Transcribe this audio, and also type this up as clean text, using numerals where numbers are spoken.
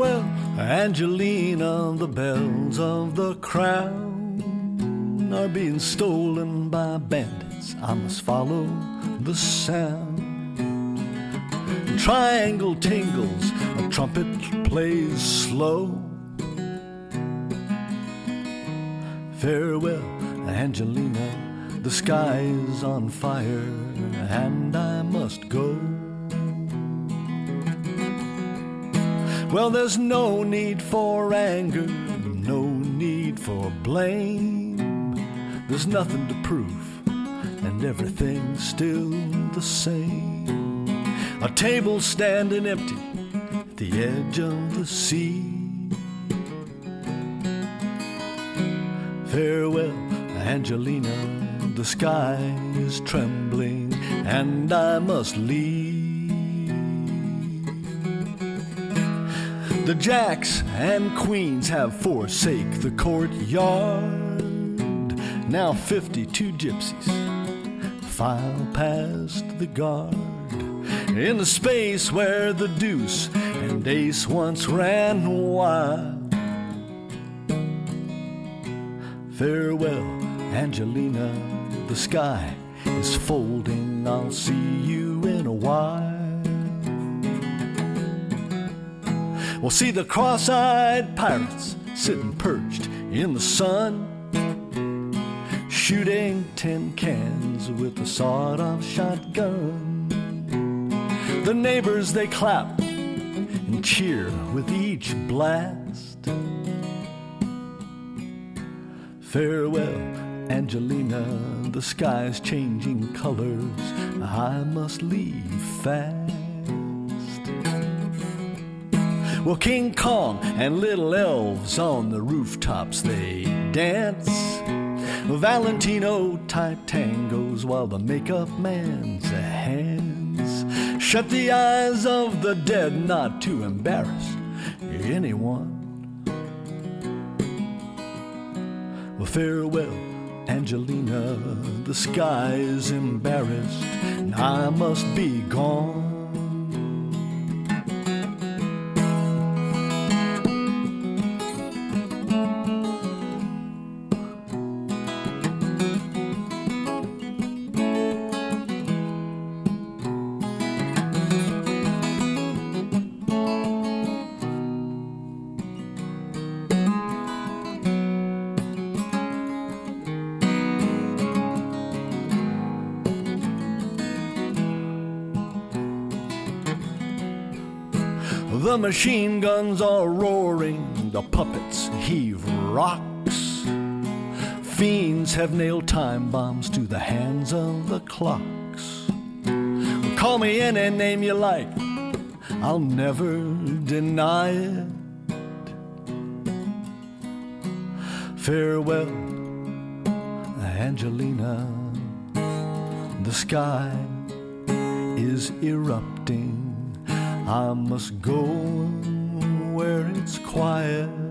Farewell, Angelina, the bells of the crown are being stolen by bandits. I must follow the sound. A triangle tingles, a trumpet plays slow. Farewell, Angelina, the sky is on fire and I must go. Well, there's no need for anger, no need for blame. There's nothing to prove, and everything's still the same. A table standing empty at the edge of the sea. Farewell, Angelina, the sky is trembling, and I must leave. The jacks and queens have forsake the courtyard. Now 52 gypsies file past the guard in the space where the deuce and ace once ran wild. Farewell, Angelina, the sky is folding. I'll see you in a while. We'll see the cross-eyed pirates sitting perched in the sun, shooting tin cans with a sawed-off shotgun. The neighbors, they clap and cheer with each blast. Farewell, Angelina, the sky's changing colors. I must leave fast. Well, King Kong and little elves on the rooftops, they dance Valentino-type tangos while the makeup man's hands shut the eyes of the dead not to embarrass anyone. Well, farewell, Angelina, the sky is embarrassed and I must be gone. The machine guns are roaring, the puppets heave rocks. Fiends have nailed time bombs to the hands of the clocks. Call me any name you like, I'll never deny it. Farewell, Angelina, the sky is erupting. I must go where it's quiet